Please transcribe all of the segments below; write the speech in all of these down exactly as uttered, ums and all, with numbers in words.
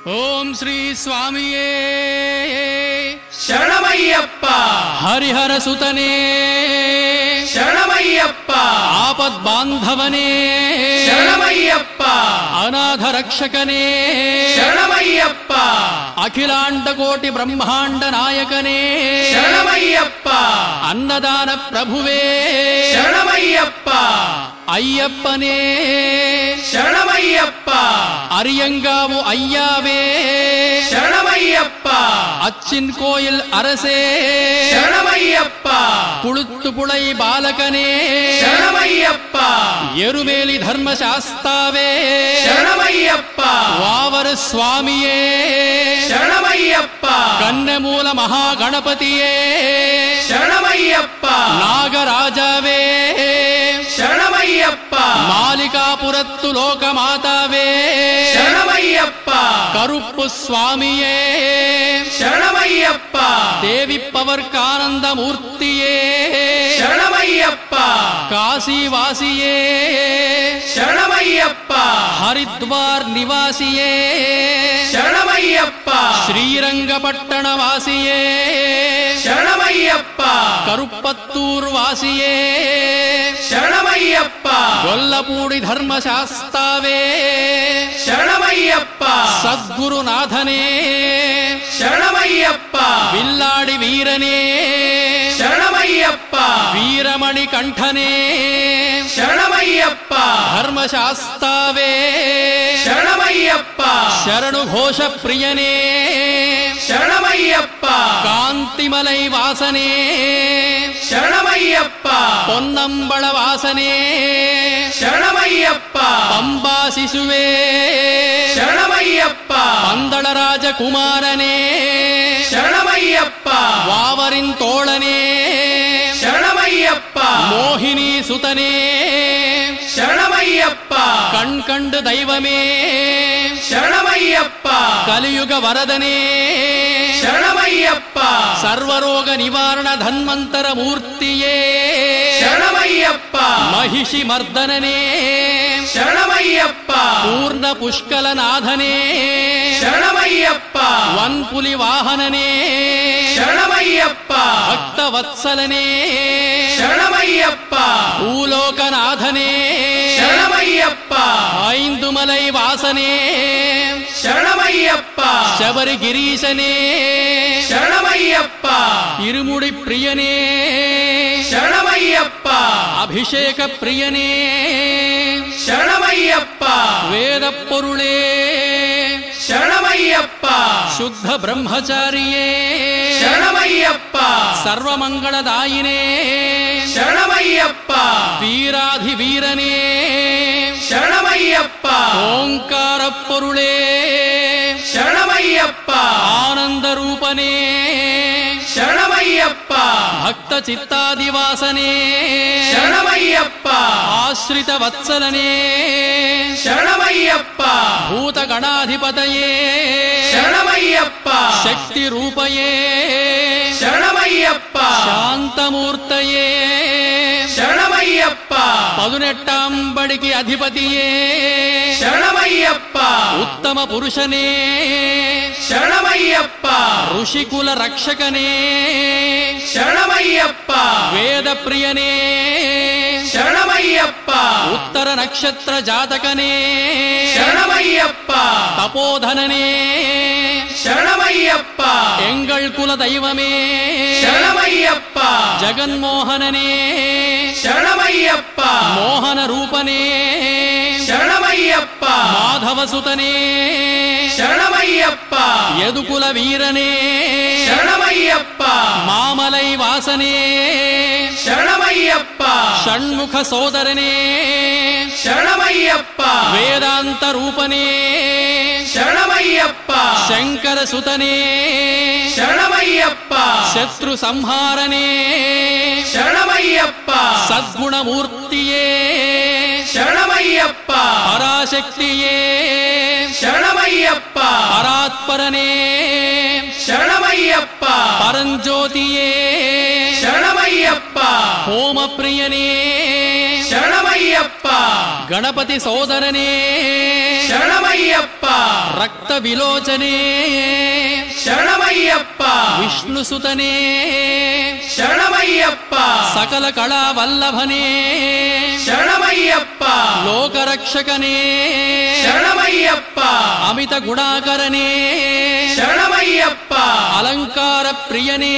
ஓம் ஸ்ரீ சுவாமியே சரணமையப்பா. ஹரிஹர சுதனே சரணமையப்பா. ஆபத் பாந்தவனே சரணமையப்பா. அநாத ரக்ஷகனே சரணமையப்பா. அகிலாண்ட கோட்டி பிரம்மாண்ட நாயகனே சரணமையப்பா. அன்னதான பிரபுவே சரணமையப்பா. ஐயப்பனே சரணமையப்பா. அரியங்காவு ஐயாவே சரணமையப்பா. அச்சின் கோயில் அரசே சரணமையப்பா. புழுத்து புளை பாலகனே சரணமையப்பா. எருமேலி தர்மசாஸ்தாவே சரணமையப்பா. வாவர சுவாமியே சரணமையப்பா. கன்னமூல மகா கணபதியே சரணமையப்பா. நாகராஜாவே சரணமையப்பா. மாலிகாபுரத்து லோகமாதாவே சரணமையப்பா. கருப்பு சுவாமியே சரணமையப்பா. தேவிப்பவர்க்கானந்த மூர்த்தியே சரணமையப்பா. காசிவாசியே சரணமையப்பா. ஹரித்வார் நிவாசியே சரணமையப்பா. ஸ்ரீரங்கபட்டண வாசியே சரணமையப்பா. கருப்பத்தூர் வாசியே சரணமையப்பா. கொல்லப்பூடி தர்மசாஸ்தாவே சரணமையப்பா. சத்குருநாதனே சரணமையப்பா. வில்லாடி வீரனே சரணமையப்பா. வீரமணி கண்டனே சரணமையப்பா. தர்மசாஸ்தாவே சரணமையப்பா. சரணு கோஷ பிரியனே சரணமையப்பா. காந்திமலை வாசனே சரணமையப்பா. பொன்னம்பள வாசனே சரணமையப்பா. பம்பா சிசுவே சரணமையப்பா. பந்தளராஜ குமாரனே சரணமையப்பா. வாவரின் தோழனே சரணமையப்பா. மோகினி சுதனே சரணமையப்பா. கண் கண்டு தெய்வமே சரணமையப்பா. கலியுக வரதனே சரணமையப்பா. சர்வரோக நிவாரண தன்வந்தர மூர்த்தியே சரணமையப்பா. மகிஷி மர்தனனே சரணமையப்பா. பூர்ண புஷ்கலநாதனே சரணமையப்பா. வன்புலி வாகனனே சரணமையப்பா. பக்த வத்சலனே சரணமையப்பா. பூலோகநாதனே சரணமையப்பா. ஐந்துமலை வாசனே சரணமையப்பா. சபரி கிரீசனே சரணமையப்பா. இருமுடி பிரியனே சரணமையப்பா. அபிஷேக பிரியனே சரணமையப்பா. வேத பொருளே சரணமையப்பா. சுத்த பிரம்மச்சாரியே சரணமையப்பா. சர்வமங்களதாயினே சரணமையப்பா. வீராதி வீரனே சரணமையப்பா. ஓங்கார பொருளே சரணமையப்பா. ஆனந்த ரூபனே சரணமையப்பா. பக்த சித்தாதிவாசனே சரணமையப்பா. ஆஸ்ரித வத்சலனே சரணமையப்பா. பூத கணாதிபதயே சரணமையப்பா. சக்தி ரூபயே சரணமையப்பா. சாந்தமூர்த்தயே சரணமையப்பா. பதினெட்டாம் படிக்கு அதிபதியே சரணமையப்பா. உத்தம புருஷனே சரணமையப்பா. ಋಷಿಕುಲ ರಕ್ಷಕನೇ ಶರಣಮಯ್ಯಪ್ಪ. ವೇದ ಪ್ರಿಯನೇ ಶರಣಮಯ್ಯಪ್ಪ. ಉತ್ತರ ನಕ್ಷತ್ರ ಜಾತಕನೇ ಶರಣಮಯ್ಯಪ್ಪ. ತಪೋಧನನೇ ಶರಣಮಯ್ಯಪ್ಪ. ಎಂಗಳ್ ಕುಲ ದೈವಮೇ ಶರಣಮಯ್ಯಪ್ಪ. ಜಗನ್ಮೋಹನನೇ ಶರಣಮಯ್ಯಪ್ಪ. ಮೋಹನ ರೂಪನೇ ಶರಣಮಯ್ಯಪ್ಪ. ಮಾಧವ ಸುತನೇ ಶರಣಮಯ್ಯಪ್ಪ. ಯದುಕುಲ ವೀರನೇ ಶರಣಮಯ್ಯಪ್ಪ. ಮಾಮಲೈ ವಾಸನೇ ಶರಣಮಯ್ಯಪ್ಪ. ಷಣ್ಮುಖ ಸೋದರನೇ ಶರಣಮಯ್ಯಪ್ಪ. ವೇದಾಂತ ರೂಪನೇ ಶರಣಮಯ್ಯಪ್ಪ. ಶಂಕರ ಸುತನೇ ಶರಣಮಯ್ಯಪ್ಪ. ಶತ್ರು ಸಂಹಾರನೇ ಶರಣಮಯ್ಯಪ್ಪ. ಸದ್ಗುಣ ಮೂರ್ತಿಯೇ ಶರಣಮಯ್ಯಪ್ಪ. ಪರಾಶಕ್ತಿಯೇ ಶರಣಮಯ್ಯಪ್ಪ. ಪರಾತ್ಪರನೇ ಶರಣಮಯ್ಯಪ್ಪ. ಪರಂಜ್ಯೋತಿಯೇ ಶರಣಮಯ್ಯಪ್ಪ. ಹೋಮ ಪ್ರಿಯನೇ ಶರಣಮಯ್ಯಪ್ಪ ಗಣಪತಿ ಸೋದರನೇ ಶರಣಮಯ್ಯಪ್ಪ ರಕ್ತ ವಿಲೋಚನೆ ಶರಣಮಯ್ಯಪ್ಪ ವಿಷ್ಣು ಸುತನೇ ಶರಣಮಯ್ಯಪ್ಪ ಸಕಲ ಕಳಾ ವಲ್ಲಭನೇ ಶರಣಮಯ್ಯಪ್ಪ ಲೋಕರಕ್ಷಕನೇ ಶರಣಮಯ್ಯಪ್ಪ ಅಮಿತ ಗುಣಾಕರನೇ ಶರಣಮಯ್ಯಪ್ಪ ಅಲಂಕಾರ ಪ್ರಿಯನೇ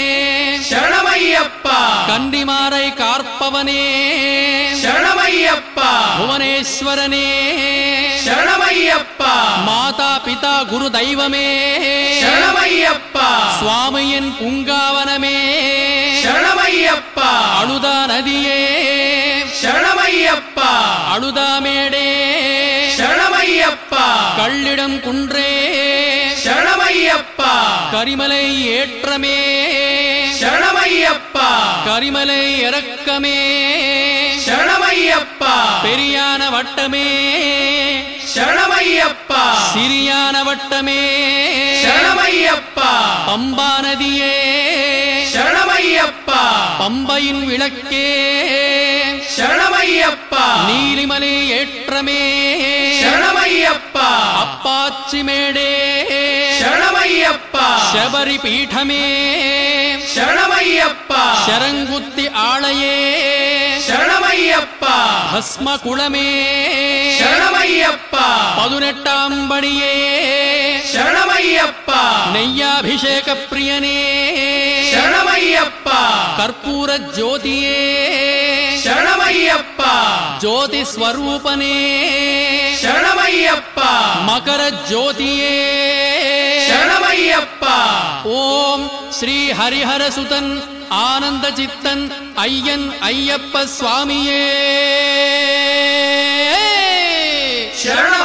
ಶರಣಮಯ್ಯಪ್ಪ ಕಂಡಿಮಾರೈ ಕಾರ್ಪವನೇ ಶರಣಮಯ್ಯಪ್ಪ ಭುವನೇಶ್ವರನೇ ಶರಣಮಯ್ಯಪ್ಪ மாதா பிதா குரு தெய்வமே ಶರಣಮಯ್ಯಪ್ಪ சுவாமியின் பூங்காவனமே ಶರಣಮಯ್ಯಪ್ಪ அழுதா நதியே ಶರಣಮಯ್ಯಪ್ಪ அழுதா மேடே ಶರಣಮಯ್ಯಪ್ಪ கள்ளிடம் குன்றே ಶರಣಮಯ್ಯಪ್ಪ கரிமலை ஏற்றமே ಶರಣಮಯ್ಯಪ್ಪ கரிமலை இறக்கமே ಶರಣಮಯ್ಯಪ್ಪ பெரியான வட்டமே ಶರಣಮಯ್ಯಪ್ಪ சிறியான வட்டமே ಶರಣಮಯ್ಯಪ್ಪ பம்பா நதியே ಶರಣಮಯ್ಯಪ್ಪ பம்பையின் விளக்கே ಶರಣಮಯ್ಯಪ್ಪ நீலிமலை ஏற்றமே ಶರಣಮಯ್ಯಪ್ಪ அப்பாச்சி மேடே ಶರಣಮಯ್ಯಪ್ಪ ಶಬರಿ பீഠமே ಶರಣಮಯ್ಯಪ್ಪ ಶರಂಗುತ್ತಿ ஆளையே ಶರಣಮಯ್ಯಪ್ಪ ಭಸ್ಮ குளமே ಶರಣಮಯ್ಯಪ್ಪ பதினெட்டாம் படியே ಶರಣಮಯ್ಯಪ್ಪ நெய்யாபிஷேக பிரியனே ಶರಣಮಯ್ಯಪ್ಪ கற்பூர ஜோதியே ಶರಣಮಯ್ಯಪ್ಪ ஜோதி ஸ்வரூபனே ಶರಣಮಯ್ಯಪ್ಪ மகர ஜோதியே ಶರಣಮಯ್ಯಪ್ಪ ஓம் ஸ்ரீ ஹரிஹர சுதன் ஆனந்த சித்தன் ஐயன் ஐயப்ப சுவாமியே ಶರಣ